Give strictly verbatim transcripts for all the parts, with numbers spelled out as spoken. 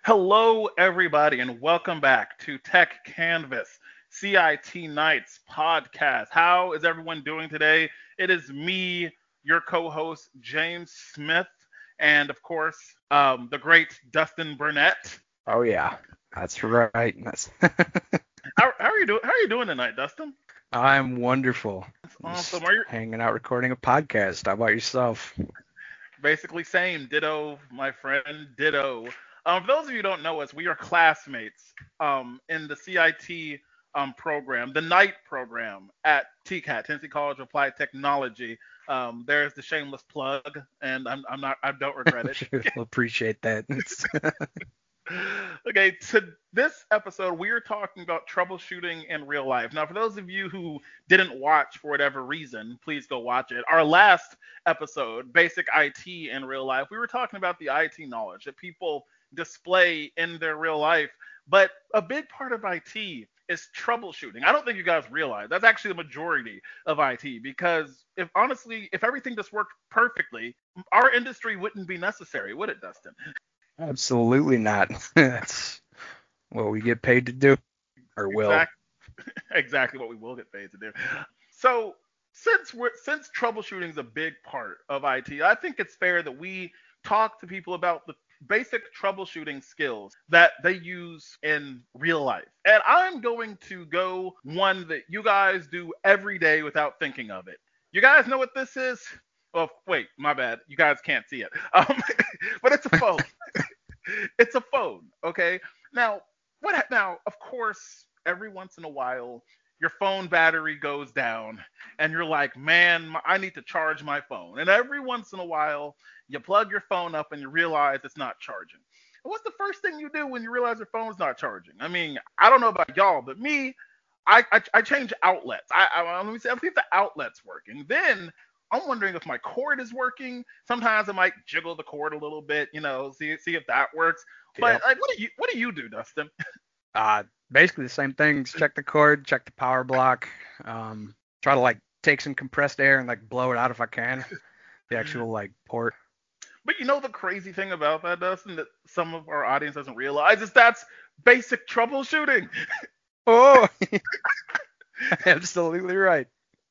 Hello, everybody, and welcome back to Tech Canvas, C I T Nights podcast. How is everyone doing today? It is me, your co host, James Smith, and of course, um, the great Dustin Burnett. Oh yeah, that's right. That's How, how are you doing? How are you doing tonight, Dustin? I'm wonderful. It's awesome. Just Are you hanging out recording a podcast. How about yourself? basically same? Ditto, my friend. Ditto. Um, for those of you who don't know us, we are classmates um, in the C I T um, program, the night program at T CAT, Tennessee College of Applied Technology. Um, there's the shameless plug, and I'm, I'm not, I don't regret it. Sure, appreciate that. It's- Okay, to this episode, we are talking about troubleshooting in real life. Now, for those of you who didn't watch for whatever reason, please go watch it. Our last episode, Basic I T in Real Life, we were talking about the I T knowledge that people display in their real life. But a big part of I T is troubleshooting. I don't think you guys realize that's actually the majority of I T because if honestly, if everything just worked perfectly, our industry wouldn't be necessary, would it, Dustin? Absolutely not. That's what we get paid to do, or will. Exactly. Exactly what we will get paid to do. So since we're since troubleshooting is a big part of I T, I think it's fair that we talk to people about the basic troubleshooting skills that they use in real life. And I'm going to go one that you guys do every day without thinking of it. You guys know what this is? Oh, wait, my bad. You guys can't see it. Um, but it's a phone. It's a phone, okay? Now, what now, of course, every once in a while your phone battery goes down and you're like, "Man, I need to charge my phone." And every once in a while you plug your phone up and you realize it's not charging. And what's the first thing you do when you realize your phone's not charging? I mean, I don't know about y'all, but me, I I, I change outlets. I, I let me see, I see if the outlet's working. Then I'm wondering if my cord is working. Sometimes I might jiggle the cord a little bit, you know, see see if that works. But Yep. like, what do you what do you do, Dustin? Uh, basically the same things. Check the cord, check the power block. Um, try to like take some compressed air and like blow it out if I can. The actual like port. But you know the crazy thing about that, Dustin, that some of our audience doesn't realize is that's basic troubleshooting. Oh, absolutely right.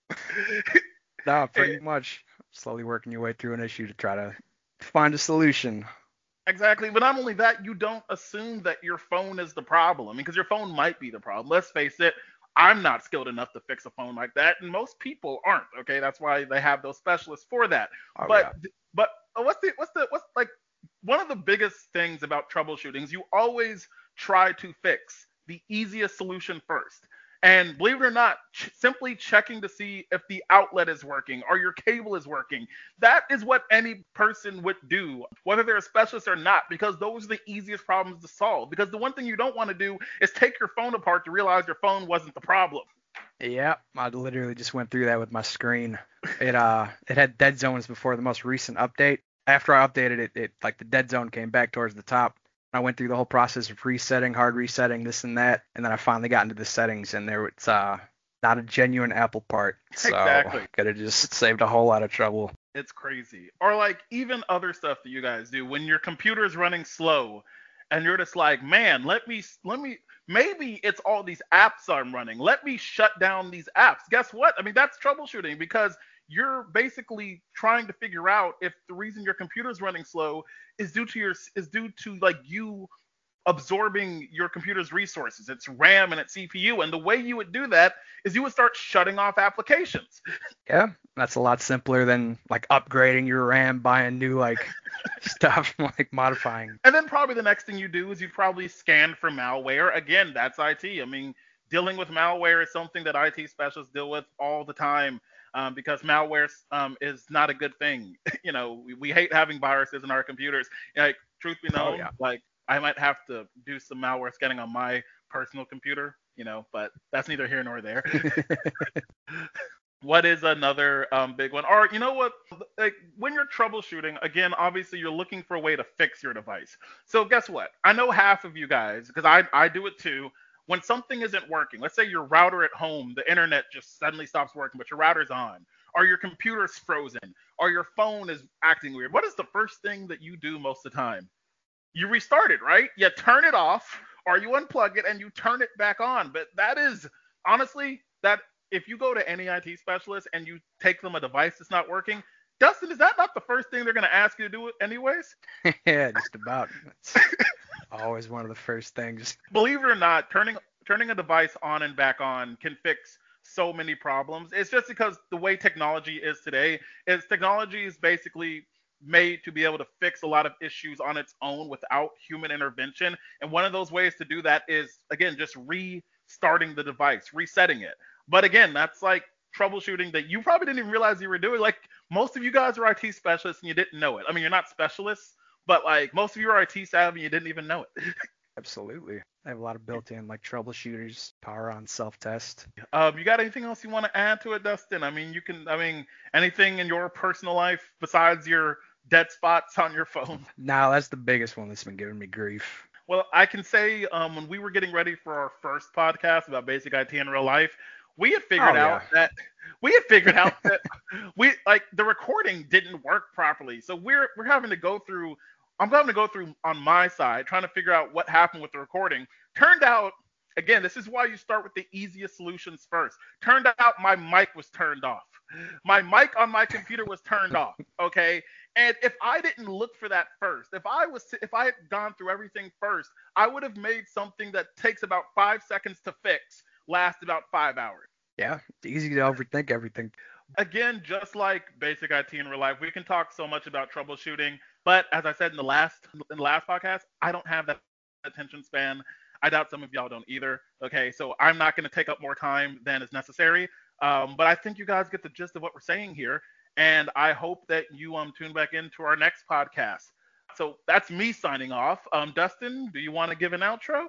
No, pretty much. Slowly working your way through an issue to try to find a solution. Exactly. But not only that, you don't assume that your phone is the problem because your phone might be the problem. Let's face it, I'm not skilled enough to fix a phone like that, and most people aren't. Okay, that's why they have those specialists for that. Oh But yeah. but uh, what's the what's the what's like one of the biggest things about troubleshooting is you always try to fix the easiest solution first. And believe it or not, ch- simply checking to see if the outlet is working or your cable is working, that is what any person would do, whether they're a specialist or not, because those are the easiest problems to solve. Because the one thing you don't want to do is take your phone apart to realize your phone wasn't the problem. Yeah, I literally just went through that with my screen. It uh it had dead zones before the most recent update. After I updated it, it like the dead zone came back towards the top. I went through the whole process of resetting, hard resetting, this and that, and then I finally got into the settings and there it's uh not a genuine Apple part. So Exactly. could have just saved a whole lot of trouble. It's crazy. Or like even other stuff that you guys do when your computer is running slow and you're just like, "Man, let me let me maybe it's all these apps I'm running. Let me shut down these apps." Guess what? I mean, that's troubleshooting because you're basically trying to figure out if the reason your computer is running slow is due to your is due to like you absorbing your computer's resources, its RAM and its C P U. And the way you would do that is you would start shutting off applications. Yeah, that's a lot simpler than like upgrading your RAM, buying new like stuff, like modifying. And then probably the next thing you do is you probably scan for malware. Again, that's I T. I mean, dealing with malware is something that I T specialists deal with all the time um, because malware um, is not a good thing. You know, we, we hate having viruses in our computers. Like, truth be Oh known, yeah. like I might have to do some malware scanning on my personal computer, you know, but that's neither here nor there. What is another um, big one? Or you know what? Like when you're troubleshooting, again, obviously you're looking for a way to fix your device. So guess what? I know half of you guys, because I I do it too. When something isn't working, let's say your router at home, the internet just suddenly stops working, but your router's on, or your computer's frozen, or your phone is acting weird. What is the first thing that you do most of the time? you restart it, right? You turn it off or you unplug it and you turn it back on. But that is honestly that if you go to any I T specialist and you take them a device that's not working, Dustin, is that not the first thing they're going to ask you to do anyways? Yeah, just about. It's always one of the first things. Believe it or not, turning turning a device on and back on can fix so many problems. It's just because the way technology is today is technology is basically made to be able to fix a lot of issues on its own without human intervention. And one of those ways to do that is, again, just restarting the device, resetting it. But again, that's like troubleshooting that you probably didn't even realize you were doing. Like most of you guys are I T specialists and you didn't know it. I mean, you're not specialists, but like most of you are I T savvy and you didn't even know it. Absolutely. I have a lot of built-in like troubleshooters, power on, self-test. Um, you got anything else you want to add to it, Dustin? I mean, you can. I mean, anything in your personal life besides your dead spots on your phone? No, that's the biggest one that's been giving me grief. Well, I can say um, when we were getting ready for our first podcast about basic I T in real life, we had figured Oh, out yeah. that we had figured out that we like the recording didn't work properly. So we're we're having to go through. I'm having to go through on my side trying to figure out what happened with the recording. Turned out, again, this is why you start with the easiest solutions first. Turned out my mic was turned off. My mic on my computer was turned off. Okay. And if I didn't look for that first, if I was, if I had gone through everything first, I would have made something that takes about five seconds to fix last about five hours. Yeah, it's easy to overthink everything. Again, just like basic I T in real life, we can talk so much about troubleshooting, but as I said in the last in the last podcast, I don't have that attention span. I doubt some of y'all don't either. Okay, so I'm not going to take up more time than is necessary. Um, but I think you guys get the gist of what we're saying here, and I hope that you um tune back into our next podcast. So that's me signing off. Um, Dustin, do you want to give an outro?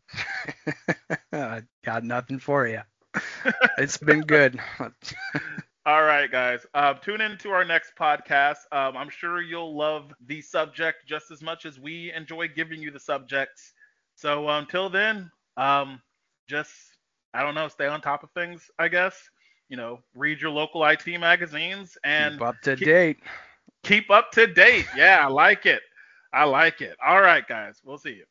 I got nothing for you. It's been good. All right, guys. Uh, tune in to our next podcast. Um, I'm sure you'll love the subject just as much as we enjoy giving you the subjects. So until then, um, just, I don't know, stay on top of things, I guess. You know, read your local I T magazines and Keep up to keep, date. keep up to date. Yeah, I like it. I like it. All right, guys. We'll see you.